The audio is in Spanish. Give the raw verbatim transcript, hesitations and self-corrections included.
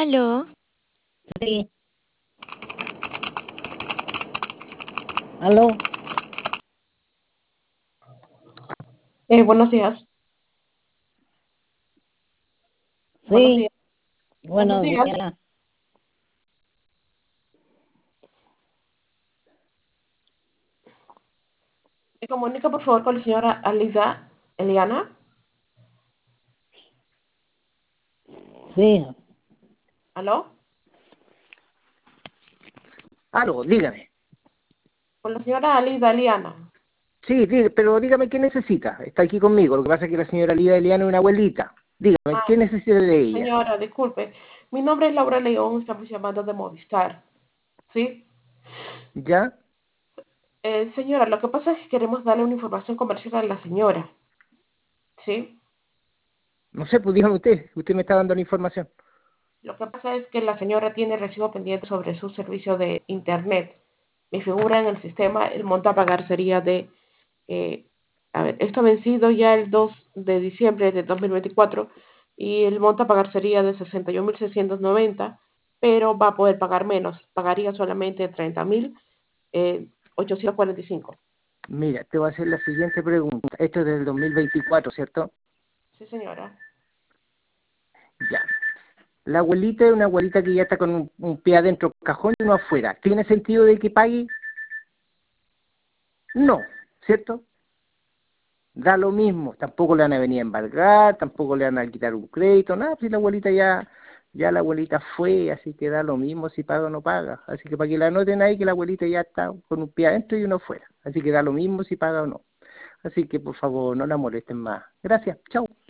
Aló, Sí, aló, Eh, buenos días, buenos sí, días, buenos buenos días. días. Me comunica por favor con la señora Alida Eliana. Sí, ¿Aló? Aló, dígame. Con la señora Alida Eliana. Sí, dí- pero dígame qué necesita. Está aquí conmigo. Lo que pasa es que la señora Lida Eliana es una abuelita. Dígame, Ah, ¿qué necesita de ella? señora, disculpe. Mi nombre es Laura León, estamos llamando de Movistar. ¿Sí? ¿Ya? Eh, señora, lo que pasa es que queremos darle una información comercial a la señora. ¿Sí? No sé, pues dígame usted. Usted me está dando la información. Lo que pasa es que la señora tiene recibo pendiente sobre su servicio de internet. Mi figura en el sistema, el monto a pagar sería de, eh, a ver, esto ha vencido ya el dos de diciembre de dos mil veinticuatro y el monto a pagar sería de sesenta y un mil seiscientos noventa, pero va a poder pagar menos, pagaría solamente treinta mil ochocientos cuarenta y cinco. Mira, te voy a hacer la siguiente pregunta. Esto es del dos mil veinticuatro, ¿cierto? Sí, señora. Ya. La abuelita es una abuelita que ya está con un, un pie adentro del cajón y uno afuera. ¿Tiene sentido de que pague? No, ¿cierto? Da lo mismo, tampoco le van a venir a embargar, tampoco le van a quitar un crédito, nada, si la abuelita ya, ya la abuelita fue, así que da lo mismo si paga o no paga. Así que para que la anoten ahí que la abuelita ya está con un pie adentro y uno fuera. Así que da lo mismo si paga o no. Así que por favor no la molesten más. Gracias, chao.